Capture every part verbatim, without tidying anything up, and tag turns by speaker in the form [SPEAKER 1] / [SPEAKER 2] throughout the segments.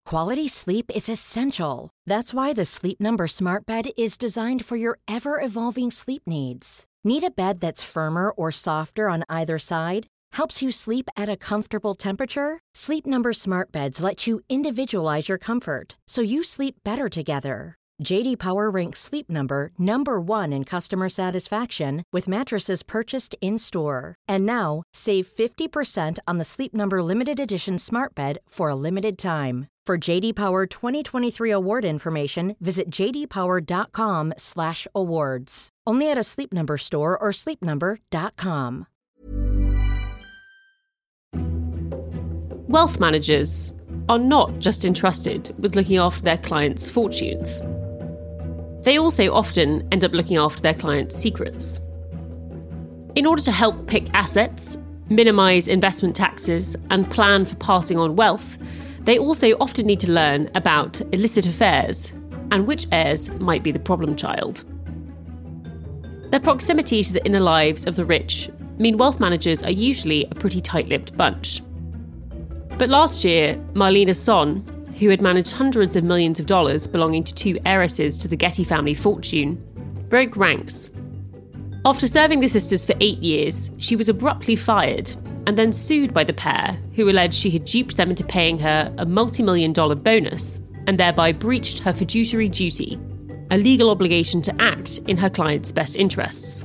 [SPEAKER 1] Quality sleep is essential. That's why the Sleep Number Smart Bed is designed for your ever-evolving sleep needs. Need a bed that's firmer or softer on either side? Helps you sleep at a comfortable temperature? Sleep Number Smart Beds let you individualize your comfort, so you sleep better together. J D Power ranks Sleep Number number one in customer satisfaction with mattresses purchased in-store. And now, save fifty percent on the Sleep Number Limited Edition Smart Bed for a limited time. For J D Power twenty twenty-three award information, visit j d power dot com slash awards. Only at a Sleep Number store or sleep number dot com.
[SPEAKER 2] Wealth managers are not just entrusted with looking after their clients' fortunes. They also often end up looking after their clients' secrets. In order to help pick assets, minimise investment taxes, and plan for passing on wealth, they also often need to learn about illicit affairs and which heirs might be the problem child. Their proximity to the inner lives of the rich mean wealth managers are usually a pretty tight-lipped bunch. But last year, Marlene Son, who had managed hundreds of millions of dollars belonging to two heiresses to the Getty family fortune, broke ranks. After serving the sisters for eight years, she was abruptly fired and then sued by the pair, who alleged she had duped them into paying her a multi-million dollar bonus and thereby breached her fiduciary duty, a legal obligation to act in her client's best interests.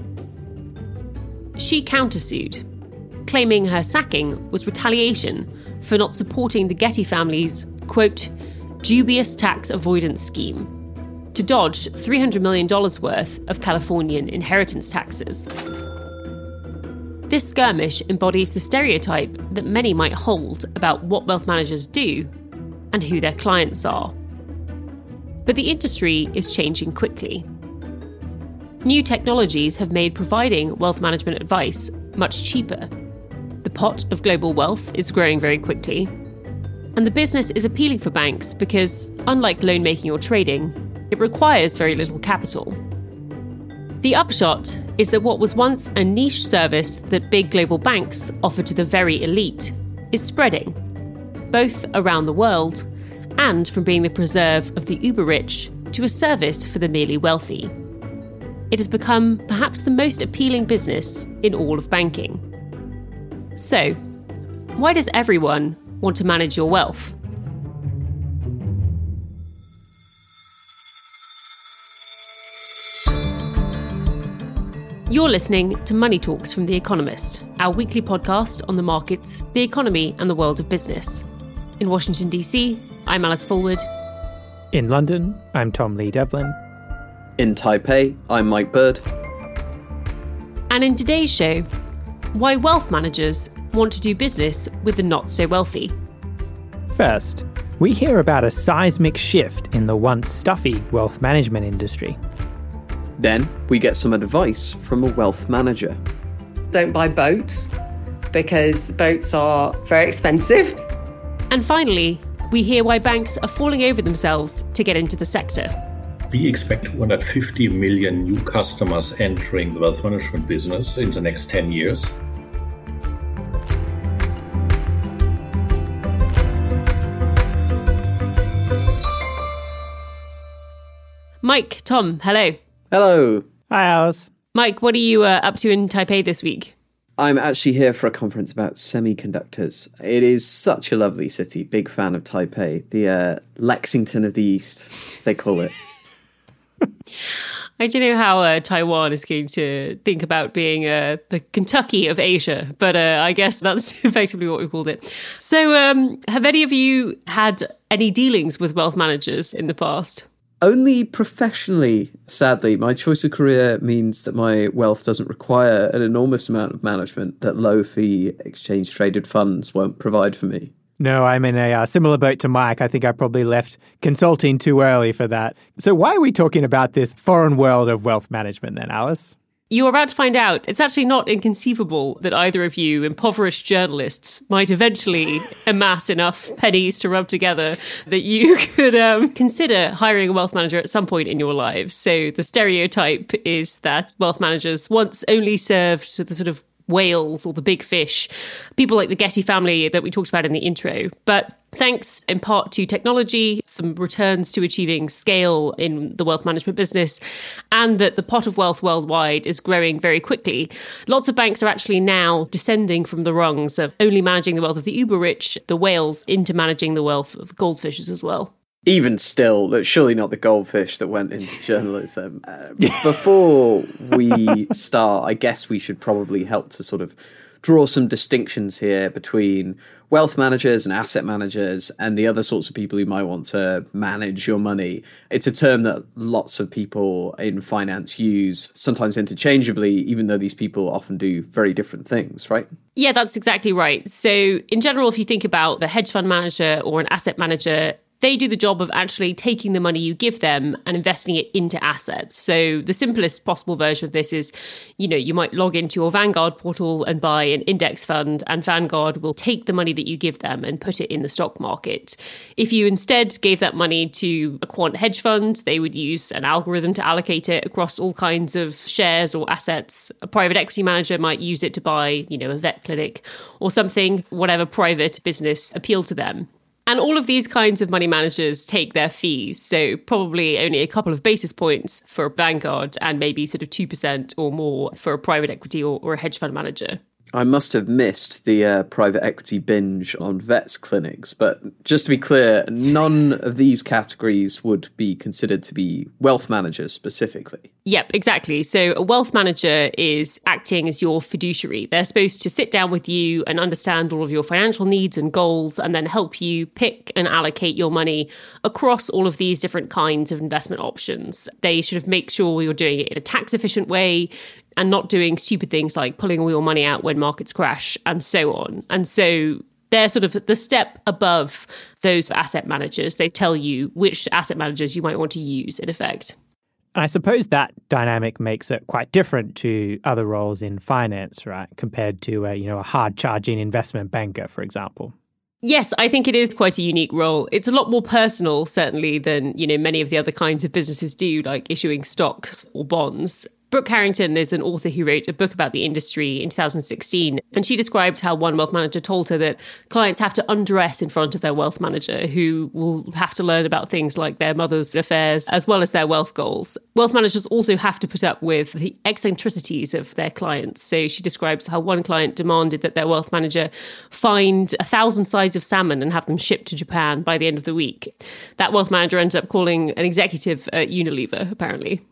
[SPEAKER 2] She countersued, claiming her sacking was retaliation for not supporting the Getty family's, quote, dubious tax avoidance scheme to dodge three hundred million dollars worth of Californian inheritance taxes. This skirmish embodies the stereotype that many might hold about what wealth managers do and who their clients are. But the industry is changing quickly. New technologies have made providing wealth management advice much cheaper. The pot of global wealth is growing very quickly, and the business is appealing for banks because, unlike loan making or trading, it requires very little capital. The upshot is that what was once a niche service that big global banks offer to the very elite is spreading, both around the world and from being the preserve of the uber-rich to a service for the merely wealthy. It has become perhaps the most appealing business in all of banking. So, why does everyone want to manage your wealth? You're listening to Money Talks from The Economist, our weekly podcast on the markets, the economy, and the world of business. In Washington, D C, I'm Alice Fulwood.
[SPEAKER 3] In London, I'm Tom Lee Devlin.
[SPEAKER 4] In Taipei, I'm Mike Bird.
[SPEAKER 2] And in today's show, why wealth managers want to do business with the not-so-wealthy.
[SPEAKER 3] First, we hear about a seismic shift in the once stuffy wealth management industry.
[SPEAKER 4] Then, we get some advice from a wealth manager.
[SPEAKER 5] Don't buy boats, because boats are very expensive.
[SPEAKER 2] And finally, we hear why banks are falling over themselves to get into the sector.
[SPEAKER 6] We expect two hundred fifty million new customers entering the wealth management business in the next ten years.
[SPEAKER 2] Mike, Tom, hello.
[SPEAKER 4] Hello.
[SPEAKER 3] Hi, Alice.
[SPEAKER 2] Mike, what are you uh, up to in Taipei this week?
[SPEAKER 4] I'm actually here for a conference about semiconductors. It is such a lovely city. Big fan of Taipei. The uh, Lexington of the East, they call it.
[SPEAKER 2] I don't know how uh, Taiwan is going to think about being uh, the Kentucky of Asia, but uh, I guess that's effectively what we called it. So um, have any of you had any dealings with wealth managers in the past?
[SPEAKER 4] Only professionally, sadly. My choice of career means that my wealth doesn't require an enormous amount of management that low-fee exchange-traded funds won't provide for me.
[SPEAKER 3] No, I'm in a uh, similar boat to Mike. I think I probably left consulting too early for that. So why are we talking about this foreign world of wealth management then, Alice?
[SPEAKER 2] You're about to find out. It's actually not inconceivable that either of you, impoverished journalists, might eventually amass enough pennies to rub together that you could um, consider hiring a wealth manager at some point in your lives. So the stereotype is that wealth managers once only served to the sort of whales or the big fish, people like the Getty family that we talked about in the intro. But Thanks in part to technology, some returns to achieving scale in the wealth management business, and that the pot of wealth worldwide is growing very quickly. Lots of banks are actually now descending from the rungs of only managing the wealth of the uber rich, the whales, into managing the wealth of goldfishes as well.
[SPEAKER 4] Even still, surely not the goldfish that went into journalism. Uh, before we start, I guess we should probably help to sort of draw some distinctions here between wealth managers and asset managers and the other sorts of people who might want to manage your money. It's a term that lots of people in finance use, sometimes interchangeably, even though these people often do very different things, right?
[SPEAKER 2] Yeah, that's exactly right. So in general, if you think about the hedge fund manager or an asset manager, they do the job of actually taking the money you give them and investing it into assets. So the simplest possible version of this is, you know, you might log into your Vanguard portal and buy an index fund, and Vanguard will take the money that you give them and put it in the stock market. If you instead gave that money to a quant hedge fund, they would use an algorithm to allocate it across all kinds of shares or assets. A private equity manager might use it to buy, you know, a vet clinic or something, whatever private business appealed to them. And all of these kinds of money managers take their fees, so probably only a couple of basis points for Vanguard and maybe sort of two percent or more for a private equity or, or a hedge fund manager.
[SPEAKER 4] I must have missed the uh, private equity binge on vets clinics, but just to be clear, none of these categories would be considered to be wealth managers specifically.
[SPEAKER 2] Yep, exactly. So a wealth manager is acting as your fiduciary. They're supposed to sit down with you and understand all of your financial needs and goals and then help you pick and allocate your money across all of these different kinds of investment options. They sort of make sure you're doing it in a tax efficient way and not doing stupid things like pulling all your money out when markets crash and so on. And so they're sort of the step above those asset managers. They tell you which asset managers you might want to use in effect.
[SPEAKER 3] I suppose that dynamic makes it quite different to other roles in finance, right? Compared to a, you know, a hard-charging investment banker, for example.
[SPEAKER 2] Yes, I think it is quite a unique role. It's a lot more personal, certainly, than, you know, many of the other kinds of businesses do, like issuing stocks or bonds. Brooke Harrington is an author who wrote a book about the industry in two thousand sixteen, and she described how one wealth manager told her that clients have to undress in front of their wealth manager, who will have to learn about things like their mother's affairs as well as their wealth goals. Wealth managers also have to put up with the eccentricities of their clients. So she describes how one client demanded that their wealth manager find a thousand sides of salmon and have them shipped to Japan by the end of the week. That wealth manager ended up calling an executive at Unilever, apparently.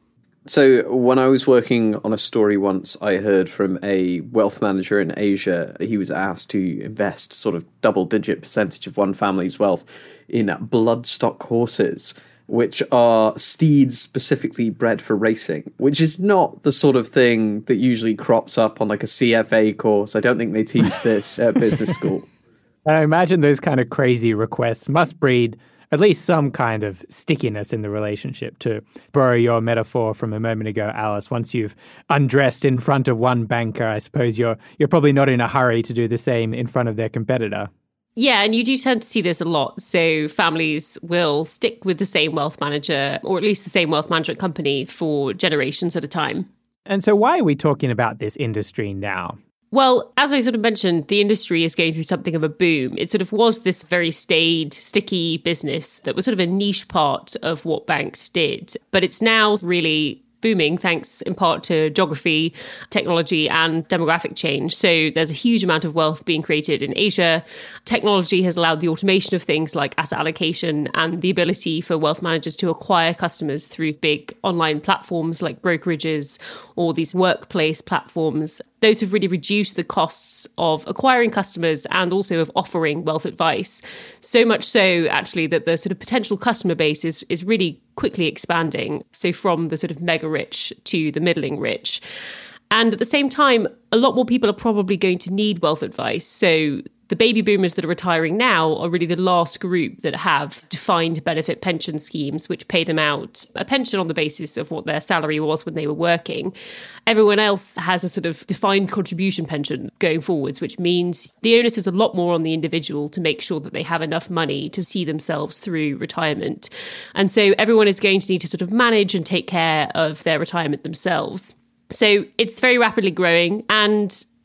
[SPEAKER 4] So when I was working on a story once, I heard from a wealth manager in Asia. He was asked to invest sort of double-digit percentage of one family's wealth in bloodstock horses, which are steeds specifically bred for racing, which is not the sort of thing that usually crops up on like a C F A course. I don't think they teach this at business school.
[SPEAKER 3] I imagine those kind of crazy requests must breed at least some kind of stickiness in the relationship, to borrow your metaphor from a moment ago, Alice. Once you've undressed in front of one banker, I suppose you're you're probably not in a hurry to do the same in front of their competitor.
[SPEAKER 2] Yeah, and you do tend to see this a lot. So families will stick with the same wealth manager, or at least the same wealth management company, for generations at a time.
[SPEAKER 3] And so why are we talking about this industry now?
[SPEAKER 2] Well, as I sort of mentioned, the industry is going through something of a boom. It sort of was this very staid, sticky business that was sort of a niche part of what banks did. But it's now really booming, thanks in part to geography, technology, and demographic change. So there's a huge amount of wealth being created in Asia. Technology has allowed the automation of things like asset allocation and the ability for wealth managers to acquire customers through big online platforms like brokerages or these workplace platforms. Those have really reduced the costs of acquiring customers and also of offering wealth advice. So much so, actually, that the sort of potential customer base is, is really quickly expanding. So from the sort of mega rich to the middling rich. And at the same time, a lot more people are probably going to need wealth advice. So the baby boomers that are retiring now are really the last group that have defined benefit pension schemes, which pay them out a pension on the basis of what their salary was when they were working. Everyone else has a sort of defined contribution pension going forwards, which means the onus is a lot more on the individual to make sure that they have enough money to see themselves through retirement. And so everyone is going to need to sort of manage and take care of their retirement themselves. So it's very rapidly growing, and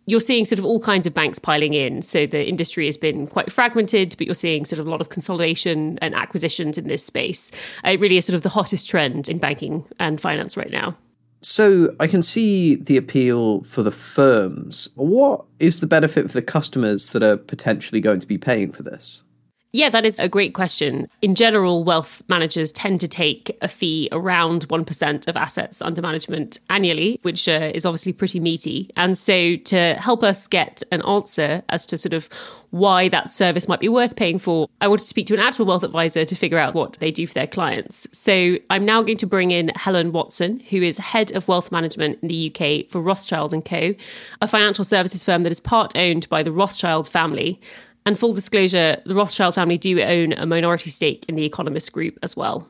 [SPEAKER 2] you're seeing sort of all kinds of banks piling in. So the industry has been quite fragmented, but you're seeing sort of a lot of consolidation and acquisitions in this space. It really is sort of the hottest trend in banking and finance right now.
[SPEAKER 4] So I can see the appeal for the firms. What is the benefit for the customers that are potentially going to be paying for this?
[SPEAKER 2] Yeah, that is a great question. In general, wealth managers tend to take a fee around one percent of assets under management annually, which uh, is obviously pretty meaty. And so to help us get an answer as to sort of why that service might be worth paying for, I wanted to speak to an actual wealth advisor to figure out what they do for their clients. So I'm now going to bring in Helen Watson, who is head of wealth management in the U K for Rothschild and Co, a financial services firm that is part owned by the Rothschild family. And full disclosure, the Rothschild family do own a minority stake in the Economist Group as well.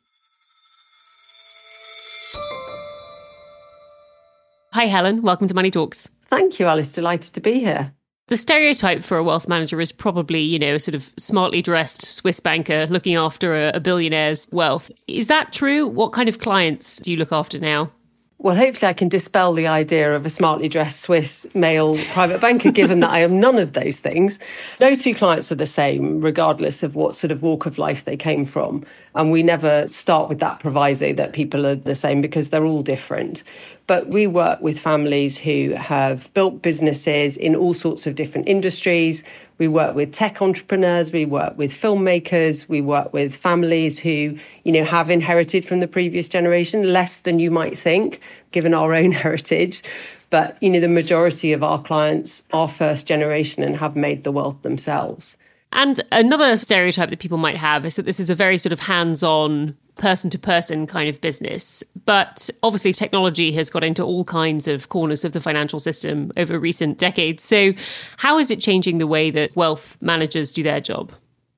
[SPEAKER 2] Hi, Helen. Welcome to Money Talks.
[SPEAKER 5] Thank you, Alice. Delighted to be here.
[SPEAKER 2] The stereotype for a wealth manager is probably, you know, a sort of smartly dressed Swiss banker looking after a, a billionaire's wealth. Is that true? What kind of clients do you look after now?
[SPEAKER 5] Well, hopefully I can dispel the idea of a smartly dressed Swiss male private banker, given that I am none of those things. No two clients are the same, regardless of what sort of walk of life they came from. And we never start with that proviso that people are the same, because they're all different. But we work with families who have built businesses in all sorts of different industries. We work with tech entrepreneurs, we work with filmmakers, we work with families who, you know, have inherited from the previous generation, less than you might think, given our own heritage. But, you know, the majority of our clients are first generation and have made the wealth themselves.
[SPEAKER 2] And another stereotype that people might have is that this is a very sort of hands-on, person-to-person kind of business. But obviously technology has got into all kinds of corners of the financial system over recent decades. So how is it changing the way that wealth managers do their job?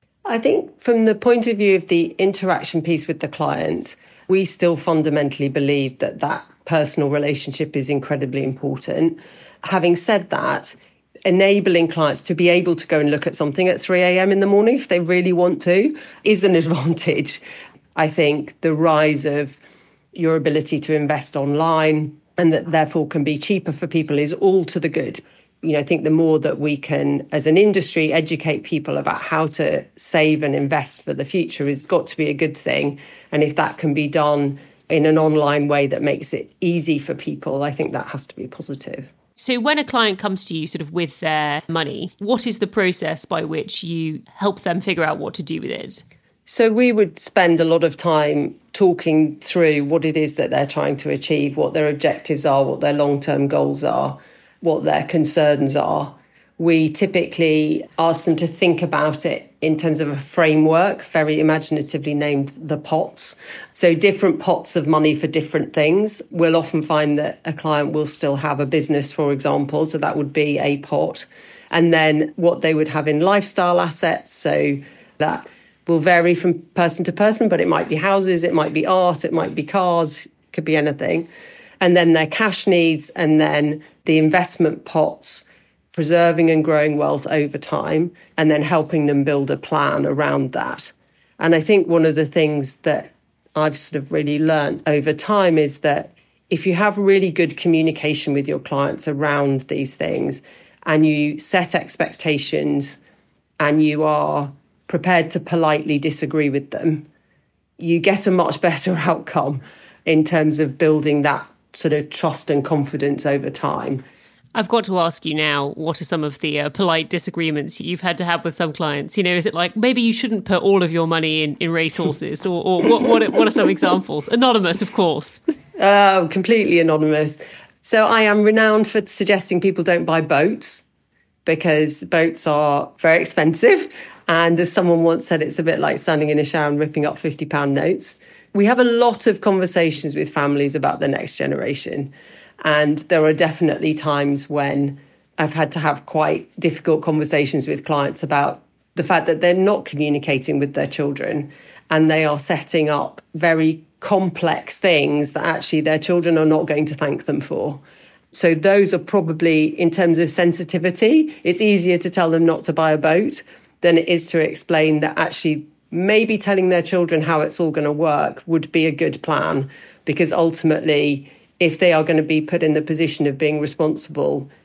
[SPEAKER 5] I think from the point of view of the interaction piece with the client, we still fundamentally believe that that personal relationship is incredibly important. Having said that, enabling clients to be able to go and look at something at three a.m. in the morning if they really want to is an advantage. I think the rise of your ability to invest online and that therefore can be cheaper for people is all to the good. You know, I think the more that we can, as an industry, educate people about how to save and invest for the future has got to be a good thing. And if that can be done in an online way that makes it easy for people, I think that has to be positive.
[SPEAKER 2] So when a client comes to you sort of with their money, what is the process by which you help them figure out what to do with it?
[SPEAKER 5] So we would spend a lot of time talking through what it is that they're trying to achieve, what their objectives are, what their long-term goals are, what their concerns are. We typically ask them to think about it in terms of a framework, very imaginatively named the pots. So different pots of money for different things. We'll often find that a client will still have a business, for example, so that would be a pot. And then what they would have in lifestyle assets, so that will vary from person to person, but it might be houses, it might be art, it might be cars, it could be anything. And then their cash needs, and then the investment pots, preserving and growing wealth over time, and then helping them build a plan around that. And I think one of the things that I've sort of really learned over time is that if you have really good communication with your clients around these things, and you set expectations, and you are prepared to politely disagree with them, you get a much better outcome in terms of building that sort of trust and confidence over time.
[SPEAKER 2] I've got to ask you now, what are some of the uh, polite disagreements you've had to have with some clients? You know, is it like, maybe you shouldn't put all of your money in, in racehorses? or or what, what, are, what are some examples? Anonymous, of course.
[SPEAKER 5] Uh, completely anonymous. So I am renowned for suggesting people don't buy boats, because boats are very expensive. And as someone once said, it's a bit like standing in a shower and ripping up fifty pound notes. We have a lot of conversations with families about the next generation. And there are definitely times when I've had to have quite difficult conversations with clients about the fact that they're not communicating with their children, and they are setting up very complex things that actually their children are not going to thank them for. So those are probably, in terms of sensitivity, it's easier to tell them not to buy a boat than it is to explain that actually maybe telling their children how it's all going to work would be a good plan, because ultimately, if they are going to be put in the position of being responsible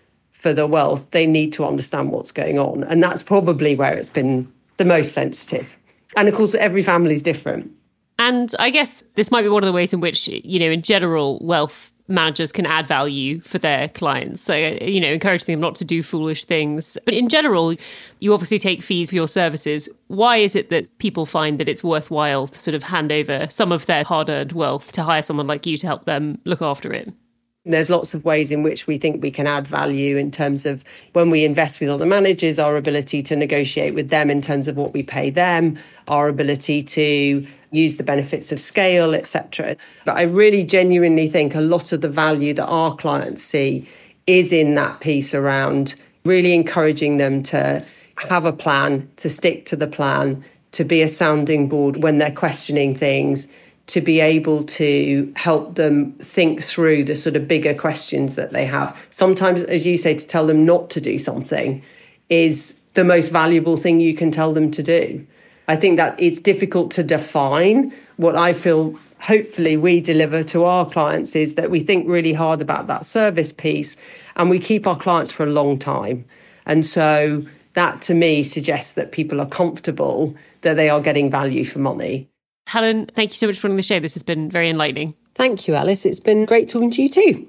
[SPEAKER 5] for the wealth, they need to understand what's going on. And that's probably where it's been the most sensitive. And of course, every family is different.
[SPEAKER 2] And I guess this might be one of the ways in which, you know, in general, wealth managers can add value for their clients. So, you know, encouraging them not to do foolish things. But in general, you obviously take fees for your services. Why is it that people find that it's worthwhile to sort of hand over some of their hard-earned wealth to hire someone like you to help them look after it?
[SPEAKER 5] There's lots of ways in which we think we can add value in terms of when we invest with other managers, our ability to negotiate with them in terms of what we pay them, our ability to use the benefits of scale, et cetera. But I really genuinely think a lot of the value that our clients see is in that piece around really encouraging them to have a plan, to stick to the plan, to be a sounding board when they're questioning things, to be able to help them think through the sort of bigger questions that they have. Sometimes, as you say, to tell them not to do something is the most valuable thing you can tell them to do. I think that it's difficult to define. What I feel hopefully we deliver to our clients is that we think really hard about that service piece and we keep our clients for a long time. And so that to me suggests that people are comfortable that they are getting value for money.
[SPEAKER 2] Helen, thank you so much for running the show. This has been very enlightening.
[SPEAKER 5] Thank you, Alice. It's been great talking to you too.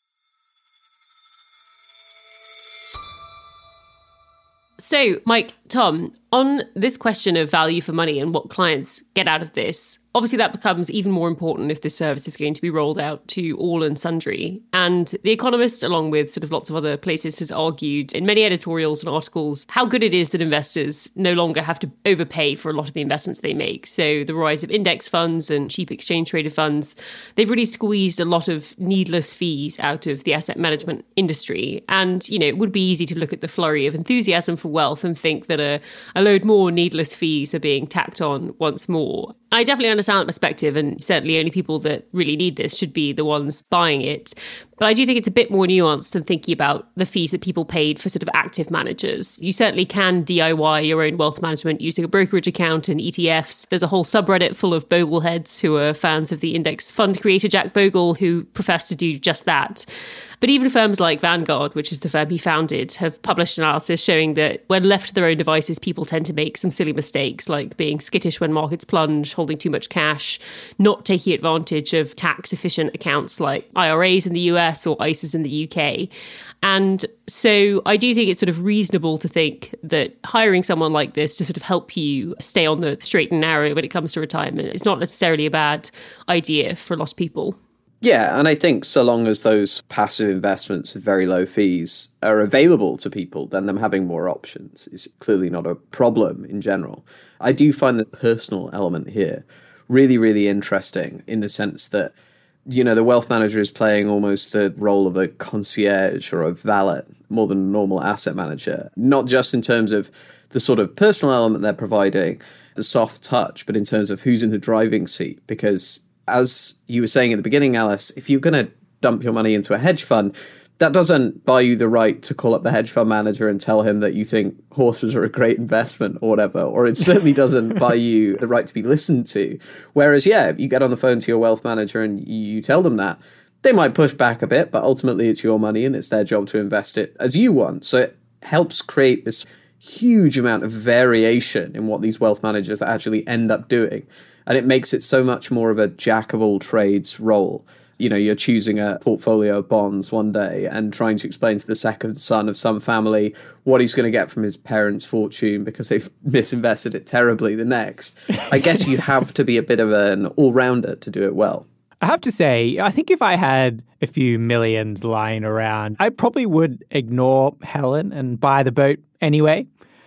[SPEAKER 2] So, Mike, Tom, on this question of value for money and what clients get out of this, obviously that becomes even more important if this service is going to be rolled out to all and sundry. And The Economist, along with sort of lots of other places, has argued in many editorials and articles how good it is that investors no longer have to overpay for a lot of the investments they make. So the rise of index funds and cheap exchange traded funds, they've really squeezed a lot of needless fees out of the asset management industry. And, you know, it would be easy to look at the flurry of enthusiasm for wealth and think that a, a load more needless fees are being tacked on once more. I definitely understand that perspective, and certainly only people that really need this should be the ones buying it. But I do think it's a bit more nuanced than thinking about the fees that people paid for sort of active managers. You certainly can D I Y your own wealth management using a brokerage account and E T Fs. There's a whole subreddit full of Bogleheads who are fans of the index fund creator Jack Bogle who profess to do just that. But even firms like Vanguard, which is the firm he founded, have published analysis showing that when left to their own devices, people tend to make some silly mistakes, like being skittish when markets plunge, holding too much cash, not taking advantage of tax-efficient accounts like I R As in the U S or I S As in the U K. And so I do think it's sort of reasonable to think that hiring someone like this to sort of help you stay on the straight and narrow when it comes to retirement is not necessarily a bad idea for a lot of people.
[SPEAKER 4] Yeah, and I think so long as those passive investments with very low fees are available to people, then them having more options is clearly not a problem in general. I do find the personal element here really, really interesting in the sense that, you know, the wealth manager is playing almost the role of a concierge or a valet more than a normal asset manager, not just in terms of the sort of personal element they're providing, the soft touch, but in terms of who's in the driving seat. Because as you were saying at the beginning, Alice, if you're going to dump your money into a hedge fund, that doesn't buy you the right to call up the hedge fund manager and tell him that you think horses are a great investment or whatever, or it certainly doesn't buy you the right to be listened to. Whereas, yeah, if you get on the phone to your wealth manager and you tell them that, they might push back a bit, but ultimately it's your money and it's their job to invest it as you want. So it helps create this huge amount of variation in what these wealth managers actually end up doing. And it makes it so much more of a jack of all trades role. You know, you're choosing a portfolio of bonds one day and trying to explain to the second son of some family what he's going to get from his parents' fortune because they've misinvested it terribly the next. I guess you have to be a bit of an all-rounder to do it well.
[SPEAKER 3] I have to say, I think if I had a few millions lying around, I probably would ignore Helen and buy the boat anyway.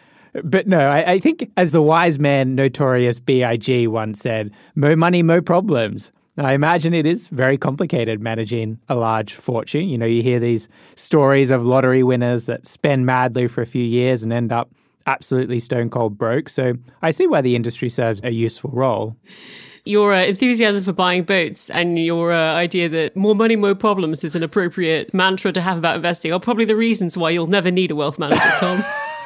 [SPEAKER 3] But no, I, I think as the wise man Notorious B I G once said, mo money, mo problems. I imagine it is very complicated managing a large fortune. You know, you hear these stories of lottery winners that spend madly for a few years and end up absolutely stone cold broke. So I see why the industry serves a useful role.
[SPEAKER 2] Your uh, enthusiasm for buying boats and your uh, idea that more money, more problems is an appropriate mantra to have about investing are probably the reasons why you'll never need a wealth manager, Tom.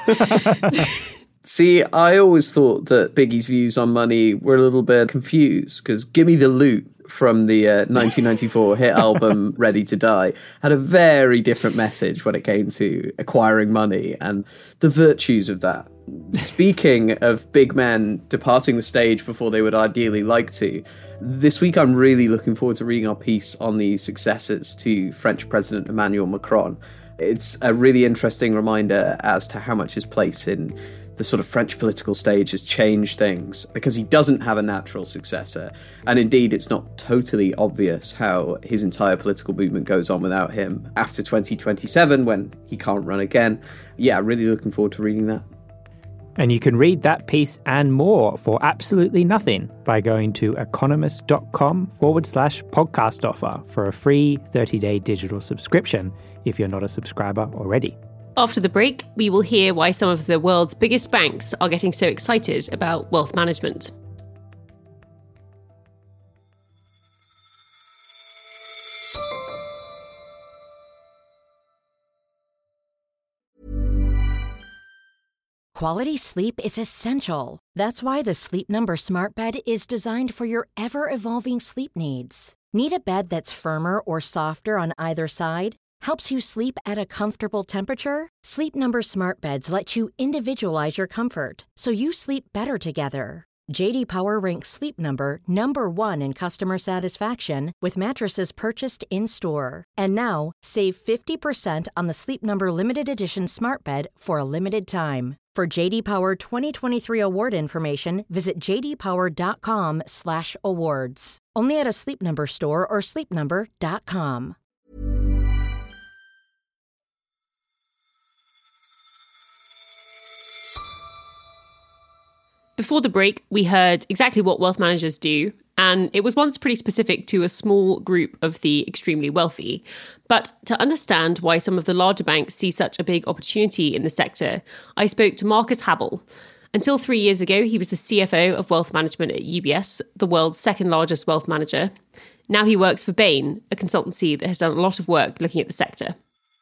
[SPEAKER 4] See, I always thought that Biggie's views on money were a little bit confused because give me the loot from the uh, nineteen ninety-four hit album Ready to Die had a very different message when it came to acquiring money and the virtues of that. Speaking of big men departing the stage before they would ideally like to, this week I'm really looking forward to reading our piece on the successors to French President Emmanuel Macron. It's a really interesting reminder as to how much his place in the sort of French political stage has changed things, because he doesn't have a natural successor. And indeed, it's not totally obvious how his entire political movement goes on without him after twenty twenty-seven, when he can't run again. Yeah, really looking forward to reading that.
[SPEAKER 3] And you can read that piece and more for absolutely nothing by going to economist.com forward slash podcast offer for a free thirty-day digital subscription if you're not a subscriber already.
[SPEAKER 2] After the break, we will hear why some of the world's biggest banks are getting so excited about wealth management.
[SPEAKER 1] Quality sleep is essential. That's why the Sleep Number Smart Bed is designed for your ever-evolving sleep needs. Need a bed that's firmer or softer on either side? Helps you sleep at a comfortable temperature? Sleep Number Smart Beds let you individualize your comfort so you sleep better together. J D Power ranks Sleep Number number one in customer satisfaction with mattresses purchased in-store. And now, save fifty percent on the Sleep Number Limited Edition Smart Bed for a limited time. For J D Power twenty twenty-three award information, visit jdpower.com slash awards. Only at a Sleep Number store or sleep number dot com.
[SPEAKER 2] Before the break, we heard exactly what wealth managers do, and it was once pretty specific to a small group of the extremely wealthy. But to understand why some of the larger banks see such a big opportunity in the sector, I spoke to Marcus Habel. Until three years ago, he was the C F O of wealth management at U B S, the world's second largest wealth manager. Now he works for Bain, a consultancy that has done a lot of work looking at the sector.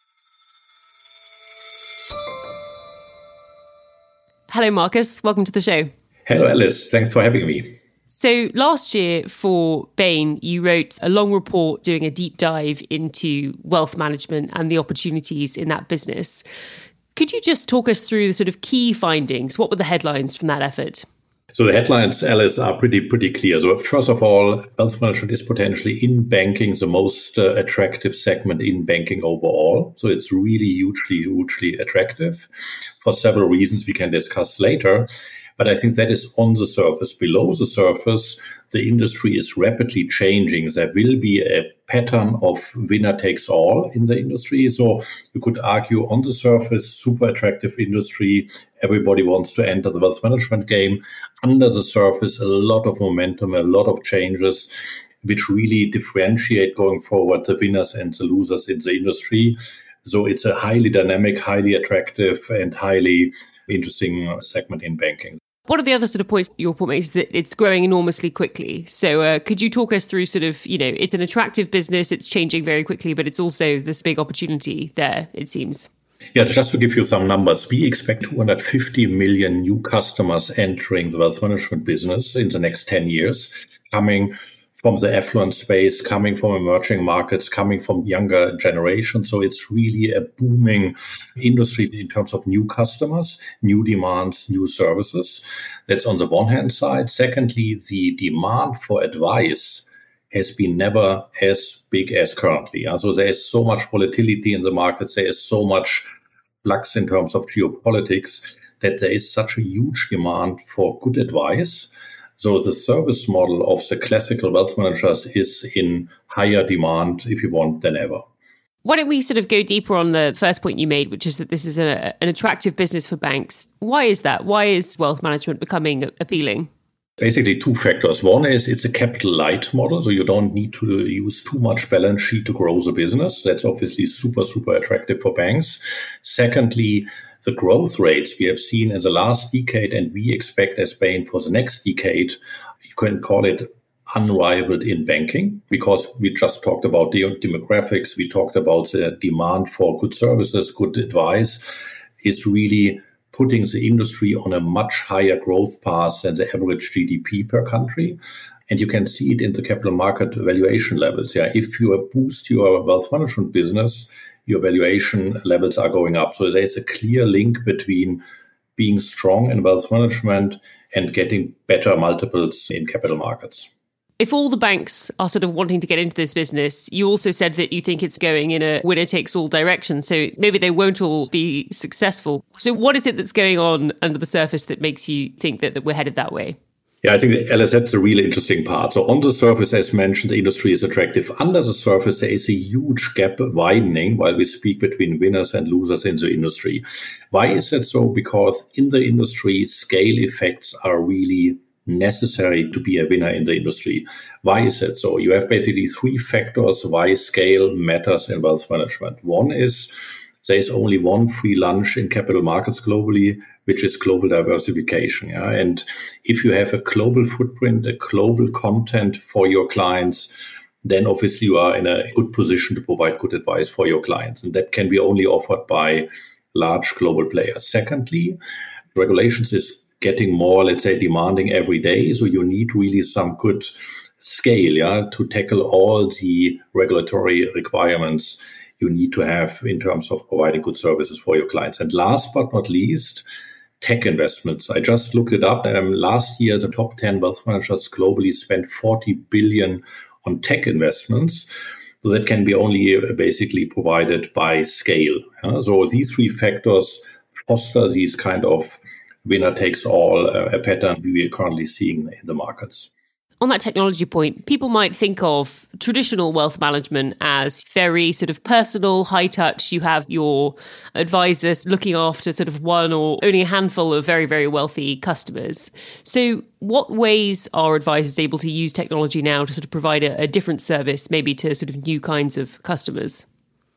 [SPEAKER 2] Hello, Marcus. Welcome to the show.
[SPEAKER 6] Hello, Alice. Thanks for having me.
[SPEAKER 2] So last year for Bain, you wrote a long report doing a deep dive into wealth management and the opportunities in that business. Could you just talk us through the sort of key findings? What were the headlines from that effort?
[SPEAKER 6] So the headlines, Alice, are pretty, pretty clear. So first of all, wealth management is potentially in banking the most uh, attractive segment in banking overall. So it's really hugely, hugely attractive for several reasons we can discuss later. But I think that is on the surface. Below the surface, the industry is rapidly changing. There will be a pattern of winner takes all in the industry. So you could argue on the surface, super attractive industry. Everybody wants to enter the wealth management game. Under the surface, a lot of momentum, a lot of changes, which really differentiate going forward the winners and the losers in the industry. So it's a highly dynamic, highly attractive, and highly interesting segment in banking.
[SPEAKER 2] One of the other sort of points your report makes is that it's growing enormously quickly. So uh, could you talk us through sort of, you know, it's an attractive business, it's changing very quickly, but it's also this big opportunity there, it seems.
[SPEAKER 6] Yeah, just to give you some numbers, we expect two hundred fifty million new customers entering the wealth management business in the next ten years, coming from the affluent space, coming from emerging markets, coming from younger generations. So it's really a booming industry in terms of new customers, new demands, new services. That's on the one hand side. Secondly, the demand for advice has been never as big as currently. So there is so much volatility in the markets. There is so much flux in terms of geopolitics that there is such a huge demand for good advice. So the service model of the classical wealth managers is in higher demand, if you want, than ever.
[SPEAKER 2] Why don't we sort of go deeper on the first point you made, which is that this is a, an attractive business for banks. Why is that? Why is wealth management becoming appealing?
[SPEAKER 6] Basically two factors. One is it's a capital light model, so you don't need to use too much balance sheet to grow the business. That's obviously super, super attractive for banks. Secondly, the growth rates we have seen in the last decade, and we expect as Bain for the next decade, you can call it unrivaled in banking, because we just talked about the demographics, we talked about the demand for good services, good advice, is really putting the industry on a much higher growth path than the average G D P per country. And you can see it in the capital market valuation levels. Yeah, if you boost your wealth management business, your valuation levels are going up. So there's a clear link between being strong in wealth management and getting better multiples in capital markets.
[SPEAKER 2] If all the banks are sort of wanting to get into this business, you also said that you think it's going in a winner-takes-all direction. So maybe they won't all be successful. So what is it that's going on under the surface that makes you think that, that we're headed that way?
[SPEAKER 6] Yeah, I think, Alice, that's a really interesting part. So on the surface, as mentioned, the industry is attractive. Under the surface, there is a huge gap widening while we speak between winners and losers in the industry. Why is that so? Because in the industry, scale effects are really necessary to be a winner in the industry. Why is that so? You have basically three factors why scale matters in wealth management. One is there is only one free lunch in capital markets globally, which is global diversification. Yeah? And if you have a global footprint, a global content for your clients, then obviously you are in a good position to provide good advice for your clients. And that can be only offered by large global players. Secondly, regulations is getting more, let's say, demanding every day. So you need really some good scale, yeah, to tackle all the regulatory requirements you need to have in terms of providing good services for your clients. And last but not least, tech investments. I just looked it up. Um, last year, the top ten wealth managers globally spent forty billion on tech investments. So that can be only uh, basically provided by scale. Uh, so these three factors foster these kind of winner-takes-all, uh, a pattern we are currently seeing in the markets.
[SPEAKER 2] On that technology point, people might think of traditional wealth management as very sort of personal, high touch. You have your advisors looking after sort of one or only a handful of very, very wealthy customers. So what ways are advisors able to use technology now to sort of provide a, a different service, maybe to sort of new kinds of customers?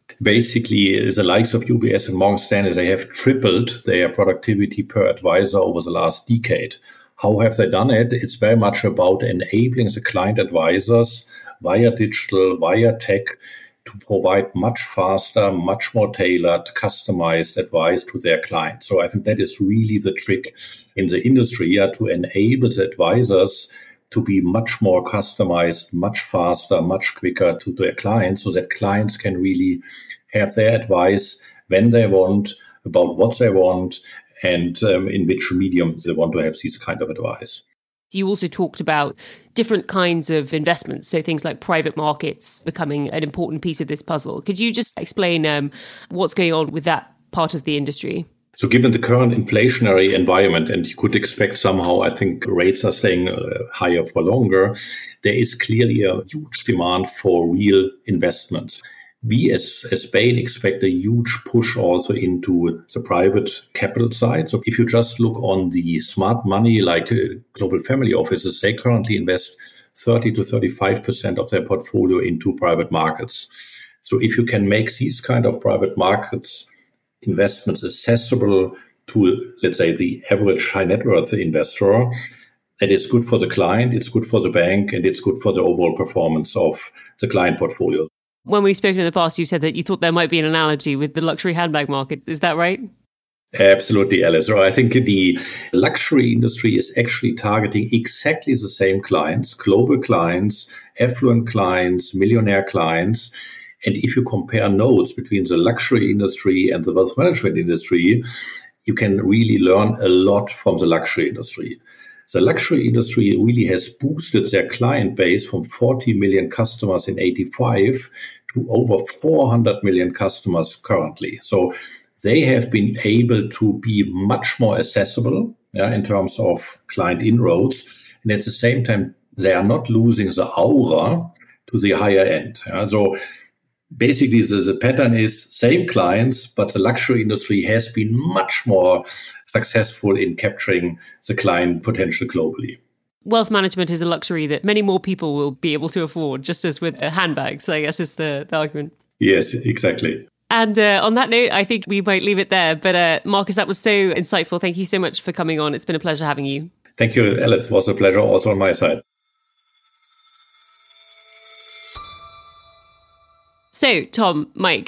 [SPEAKER 6] Basically, the likes of U B S and Morgan Stanley, they have tripled their productivity per advisor over the last decade. How have they done it? It's very much about enabling the client advisors via digital, via tech, to provide much faster, much more tailored, customized advice to their clients. So I think that is really the trick in the industry, yeah, to enable the advisors to be much more customized, much faster, much quicker to their clients, so that clients can really have their advice when they want, about what they want, and um, in which medium they want to have this kind of advice.
[SPEAKER 2] You also talked about different kinds of investments, so things like private markets becoming an important piece of this puzzle. Could you just explain um, what's going on with that part of the industry?
[SPEAKER 6] So given the current inflationary environment, and you could expect somehow, I think rates are staying uh, higher for longer, there is clearly a huge demand for real investments. We as, as Bain expect a huge push also into the private capital side. So if you just look on the smart money, like uh, global family offices, they currently invest thirty to thirty-five percent of their portfolio into private markets. So if you can make these kind of private markets investments accessible to, let's say, the average high net worth investor, that is good for the client, it's good for the bank, and it's good for the overall performance of the client portfolio.
[SPEAKER 2] When we've spoken in the past, you said that you thought there might be an analogy with the luxury handbag market. Is that right?
[SPEAKER 6] Absolutely, Alice. So I think the luxury industry is actually targeting exactly the same clients, global clients, affluent clients, millionaire clients. And if you compare notes between the luxury industry and the wealth management industry, you can really learn a lot from the luxury industry. The luxury industry really has boosted their client base from forty million customers in eighty-five to over four hundred million customers currently. So they have been able to be much more accessible, yeah, in terms of client inroads. And at the same time, they are not losing the aura to the higher end. Yeah. So basically, the, the pattern is same clients, but the luxury industry has been much more successful in capturing the client potential globally.
[SPEAKER 2] Wealth management is a luxury that many more people will be able to afford, just as with handbags, I guess is the, the argument.
[SPEAKER 6] Yes, exactly.
[SPEAKER 2] And uh, on that note, I think we might leave it there. But uh, Marcus, that was so insightful. Thank you so much for coming on. It's been a pleasure having you.
[SPEAKER 6] Thank you, Alice. It was a pleasure also on my side.
[SPEAKER 2] So, Tom, Mike,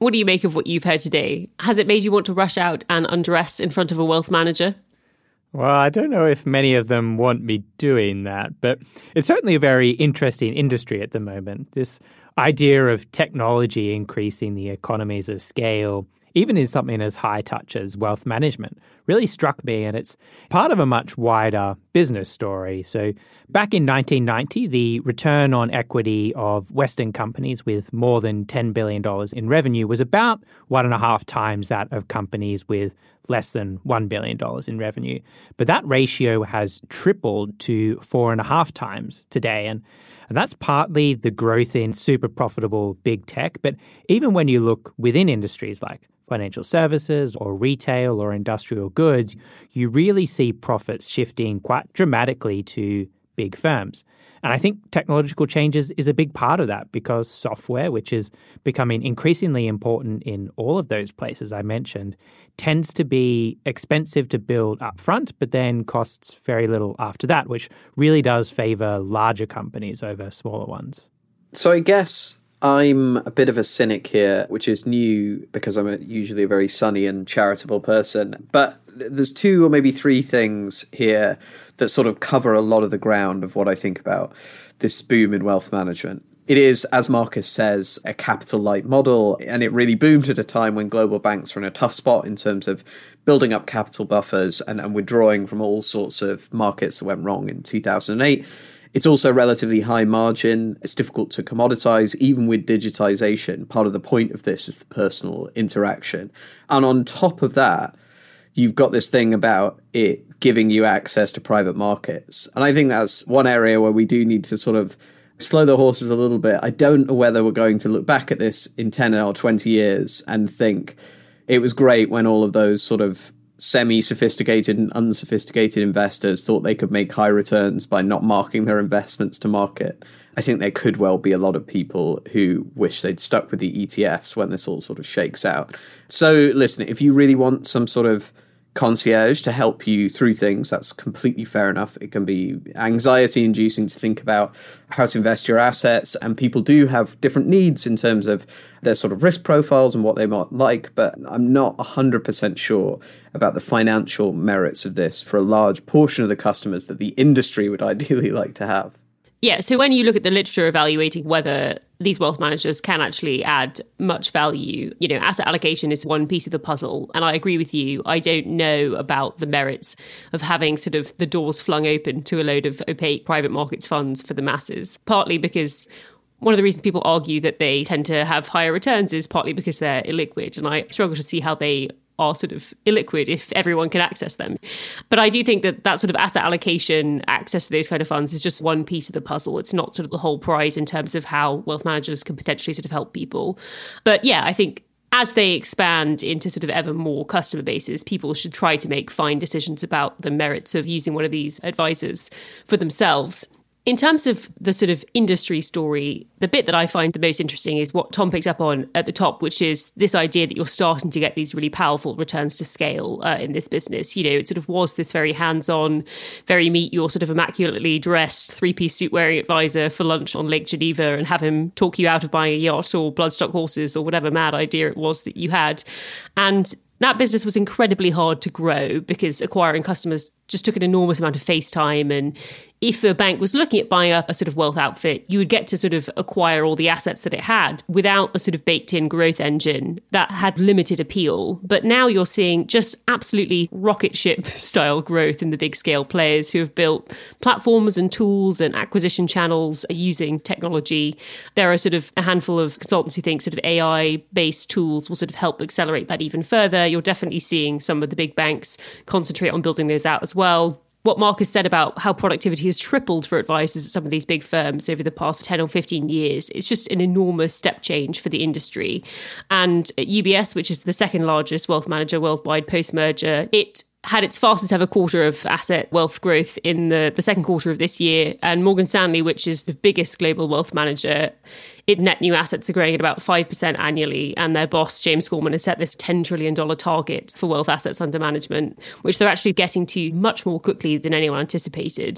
[SPEAKER 2] What do you make of what you've heard today? Has it made you want to rush out and undress in front of a wealth manager?
[SPEAKER 3] Well, I don't know if many of them want me doing that, but it's certainly a very interesting industry at the moment. This idea of technology increasing the economies of scale, even in something as high touch as wealth management, really struck me, and it's part of a much wider business story. So back in nineteen ninety, the return on equity of Western companies with more than ten billion dollars in revenue was about one and a half times that of companies with less than one billion dollars in revenue. But that ratio has tripled to four and a half times today. And, and that's partly the growth in super profitable big tech. But even when you look within industries like financial services or retail or industrial goods, you really see profits shifting quite dramatically to big firms. And I think technological changes is a big part of that, because software, which is becoming increasingly important in all of those places I mentioned, tends to be expensive to build up front, but then costs very little after that, which really does favor larger companies over smaller ones.
[SPEAKER 4] So I guess I'm a bit of a cynic here, which is new because I'm a, usually a very sunny and charitable person. But there's two or maybe three things here that sort of cover a lot of the ground of what I think about this boom in wealth management. It is, as Marcus says, a capital-light model, and it really boomed at a time when global banks were in a tough spot in terms of building up capital buffers and, and withdrawing from all sorts of markets that went wrong in two thousand eight. It's also relatively high margin. It's difficult to commoditize, even with digitization. Part of the point of this is the personal interaction. And on top of that, you've got this thing about it giving you access to private markets. And I think that's one area where we do need to sort of slow the horses a little bit. I don't know whether we're going to look back at this in ten or twenty years and think it was great when all of those sort of semi-sophisticated and unsophisticated investors thought they could make high returns by not marking their investments to market. I think there could well be a lot of people who wish they'd stuck with the E T Fs when this all sort of shakes out. So listen, if you really want some sort of concierge to help you through things, that's completely fair enough. It can be anxiety inducing to think about how to invest your assets, and people do have different needs in terms of their sort of risk profiles and what they might like, but I'm not one hundred percent sure about the financial merits of this for a large portion of the customers that the industry would ideally like to have.
[SPEAKER 2] Yeah, so when you look at the literature evaluating whether these wealth managers can actually add much value, you know, asset allocation is one piece of the puzzle. And I agree with you. I don't know about the merits of having sort of the doors flung open to a load of opaque private markets funds for the masses, partly because one of the reasons people argue that they tend to have higher returns is partly because they're illiquid. And I struggle to see how they are sort of illiquid if everyone can access them. But I do think that that sort of asset allocation, access to those kind of funds is just one piece of the puzzle. It's not sort of the whole prize in terms of how wealth managers can potentially sort of help people. But yeah, I think as they expand into sort of ever more customer bases, people should try to make fine decisions about the merits of using one of these advisors for themselves. In terms of the sort of industry story, the bit that I find the most interesting is what Tom picks up on at the top, which is this idea that you're starting to get these really powerful returns to scale uh, in this business. You know, it sort of was this very hands-on, very meet your sort of immaculately dressed three-piece suit-wearing advisor for lunch on Lake Geneva and have him talk you out of buying a yacht or bloodstock horses or whatever mad idea it was that you had. And that business was incredibly hard to grow because acquiring customers just took an enormous amount of face time. And if a bank was looking at buying up a sort of wealth outfit, you would get to sort of acquire all the assets that it had without a sort of baked in growth engine that had limited appeal. But now you're seeing just absolutely rocket ship style growth in the big scale players who have built platforms and tools and acquisition channels using technology. There are sort of a handful of consultants who think sort of A I based tools will sort of help accelerate that even further. You're definitely seeing some of the big banks concentrate on building those out as well. What Marcus said about how productivity has tripled for advisors at some of these big firms over the past ten or fifteen years, it's just an enormous step change for the industry. And at U B S, which is the second largest wealth manager worldwide post-merger, it had its fastest ever quarter of asset wealth growth in the, the second quarter of this year. And Morgan Stanley, which is the biggest global wealth manager, its net new assets are growing at about five percent annually. And their boss, James Gorman, has set this ten trillion dollars target for wealth assets under management, which they're actually getting to much more quickly than anyone anticipated.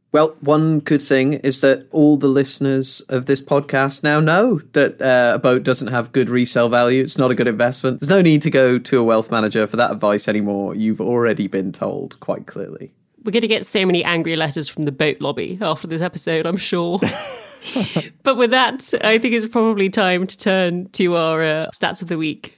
[SPEAKER 4] Well, one good thing is that all the listeners of this podcast now know that uh, a boat doesn't have good resale value. It's not a good investment. There's no need to go to a wealth manager for that advice anymore. You've already been told quite clearly.
[SPEAKER 2] We're going to get so many angry letters from the boat lobby after this episode, I'm sure. But with that, I think it's probably time to turn to our uh, stats of the week.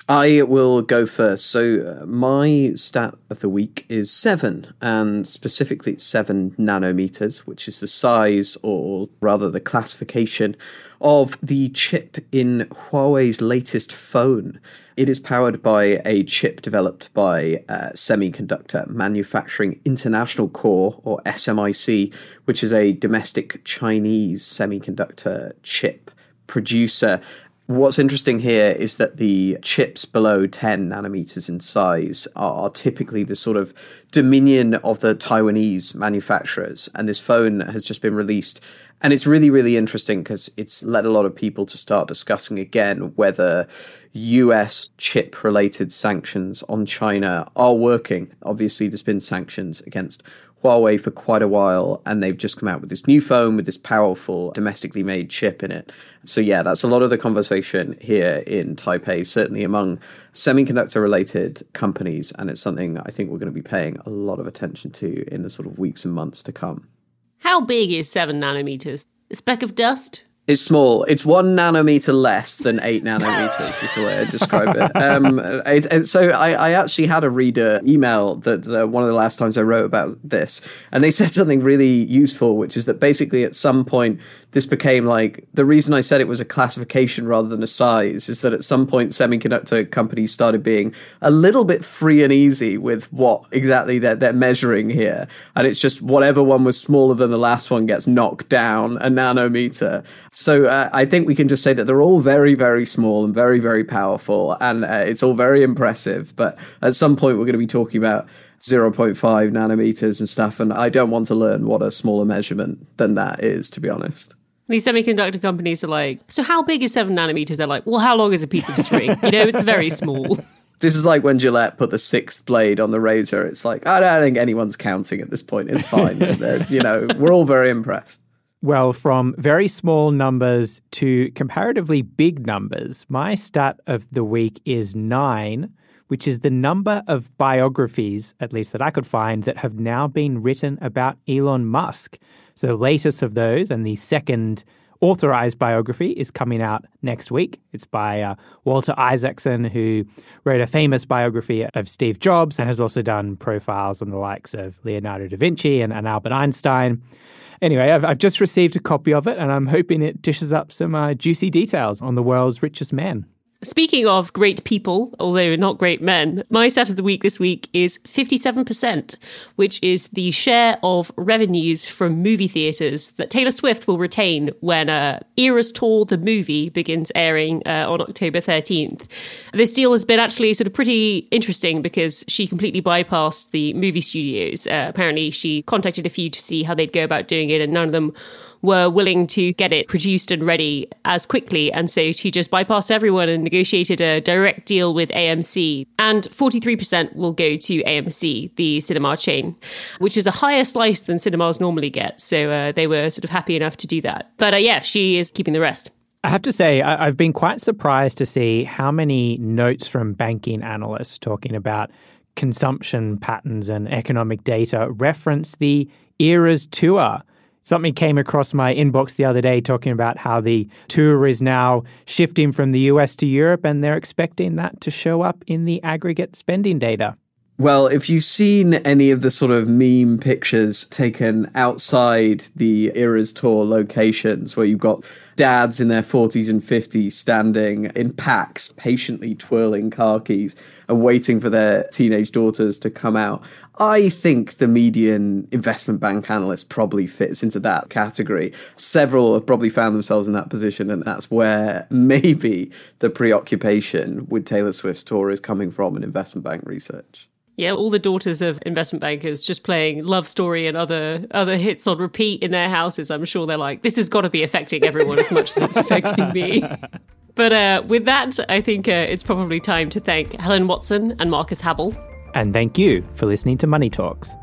[SPEAKER 4] I will go first. So uh, my stat of the week is seven, and specifically seven nanometers, which is the size, or rather the classification, of the chip in Huawei's latest phone. It is powered by a chip developed by uh, Semiconductor Manufacturing International Corp, or S M I C, which is a domestic Chinese semiconductor chip producer. What's interesting here is that the chips below ten nanometers in size are typically the sort of dominion of the Taiwanese manufacturers. And this phone has just been released. And it's really, really interesting because it's led a lot of people to start discussing again whether U S chip-related sanctions on China are working. Obviously, there's been sanctions against Huawei for quite a while, and they've just come out with this new phone with this powerful domestically made chip in it. So yeah, that's a lot of the conversation here in Taipei, certainly among semiconductor related companies, and it's something I think we're going to be paying a lot of attention to in the sort of weeks and months to come.
[SPEAKER 2] How big is seven nanometers? A speck of dust?
[SPEAKER 4] It's small. It's one nanometer less than eight nanometers is the way I describe it. Um, it, and so I, I actually had a reader email that uh, one of the last times I wrote about this, and they said something really useful, which is that basically at some point this became like, the reason I said it was a classification rather than a size is that at some point semiconductor companies started being a little bit free and easy with what exactly they're, they're measuring here. And it's just whatever one was smaller than the last one gets knocked down a nanometer. So uh, I think we can just say that they're all very, very small and very, very powerful. And uh, it's all very impressive. But at some point, we're going to be talking about zero point five nanometers and stuff. And I don't want to learn what a smaller measurement than that is, to be honest.
[SPEAKER 2] These semiconductor companies are like, so how big is seven nanometers? They're like, well, how long is a piece of string? You know, it's very small.
[SPEAKER 4] This is like when Gillette put the sixth blade on the razor. It's like, I don't think anyone's counting at this point. It's fine. You know, we're all very impressed.
[SPEAKER 3] Well, from very small numbers to comparatively big numbers, my stat of the week is nine, which is the number of biographies, at least that I could find, that have now been written about Elon Musk. So the latest of those, and the second authorized biography, is coming out next week. It's by uh, Walter Isaacson, who wrote a famous biography of Steve Jobs and has also done profiles on the likes of Leonardo da Vinci and, and Albert Einstein. Anyway, I've, I've just received a copy of it, and I'm hoping it dishes up some uh, juicy details on the world's richest man.
[SPEAKER 2] Speaking of great people, although not great men, my stat of the week this week is fifty-seven percent, which is the share of revenues from movie theatres that Taylor Swift will retain when uh, Eras Tour, the movie, begins airing uh, on October thirteenth. This deal has been actually sort of pretty interesting because she completely bypassed the movie studios. Uh, apparently, she contacted a few to see how they'd go about doing it, and none of them were willing to get it produced and ready as quickly. And so she just bypassed everyone and negotiated a direct deal with A M C. And forty-three percent will go to A M C, the cinema chain, which is a higher slice than cinemas normally get. So uh, they were sort of happy enough to do that. But uh, yeah, she is keeping the rest.
[SPEAKER 3] I have to say, I- I've been quite surprised to see how many notes from banking analysts talking about consumption patterns and economic data reference the Eras Tour. Something came across my inbox the other day talking about how the tour is now shifting from the U S to Europe, and they're expecting that to show up in the aggregate spending data.
[SPEAKER 4] Well, if you've seen any of the sort of meme pictures taken outside the Eras Tour locations where you've got dads in their forties and fifties standing in packs, patiently twirling car keys and waiting for their teenage daughters to come out, I think the median investment bank analyst probably fits into that category. Several have probably found themselves in that position, and that's where maybe the preoccupation with Taylor Swift's tour is coming from in investment bank research.
[SPEAKER 2] Yeah, all the daughters of investment bankers just playing Love Story and other other hits on repeat in their houses. I'm sure they're like, this has got to be affecting everyone as much as it's affecting me. But uh, with that, I think uh, it's probably time to thank Helen Watson and Marcus Habel.
[SPEAKER 3] And thank you for listening to Money Talks.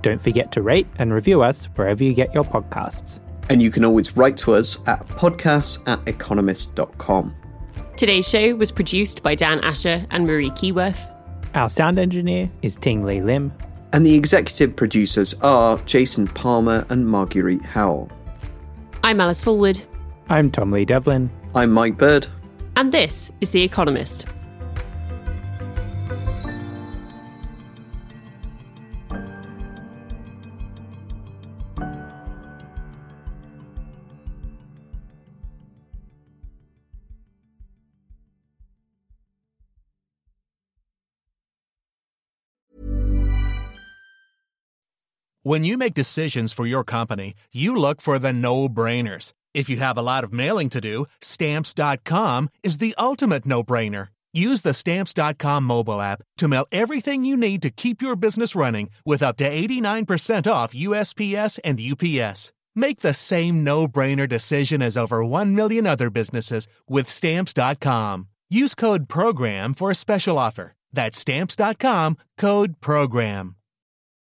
[SPEAKER 3] Don't forget to rate and review us wherever you get your podcasts.
[SPEAKER 4] And you can always write to us at podcasts at economist dot com.
[SPEAKER 2] Today's show was produced by Dan Asher and Marie Keyworth.
[SPEAKER 3] Our sound engineer is Ting Lee Lim.
[SPEAKER 4] And the executive producers are Jason Palmer and Marguerite Howell.
[SPEAKER 2] I'm Alice Fulwood.
[SPEAKER 3] I'm Tom Lee Devlin.
[SPEAKER 4] I'm Mike Bird.
[SPEAKER 2] And this is The Economist.
[SPEAKER 7] When you make decisions for your company, you look for the no-brainers. If you have a lot of mailing to do, Stamps dot com is the ultimate no-brainer. Use the Stamps dot com mobile app to mail everything you need to keep your business running with up to eighty-nine percent off U S P S and U P S. Make the same no-brainer decision as over one million other businesses with Stamps dot com. Use code PROGRAM for a special offer. That's Stamps dot com, code PROGRAM.